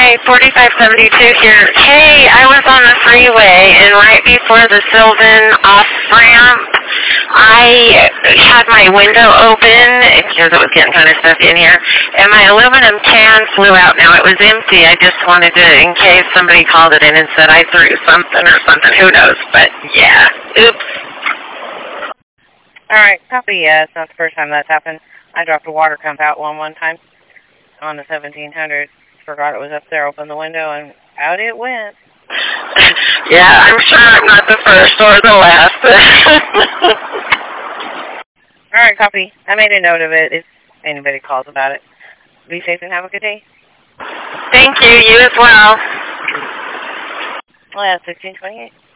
Hi, 4572 here. Hey, I was on the freeway, and right before the Sylvan off-ramp, I had my window open because it was getting kind of stuffy in here, and my aluminum can flew out. Now, it was empty. I just wanted to, in case somebody called it in and said I threw something or something. Who knows? But, yeah. Oops. All right, copy. Yeah, it's not the first time that's happened. I dropped a water pump out one time on the 1700. Forgot it was up there, opened the window, and out it went. Yeah, I'm sure I'm not the first or the last. All right, copy. I made a note of it if anybody calls about it. Be safe and have a good day. Thank you. You as well. Well, that's 1628.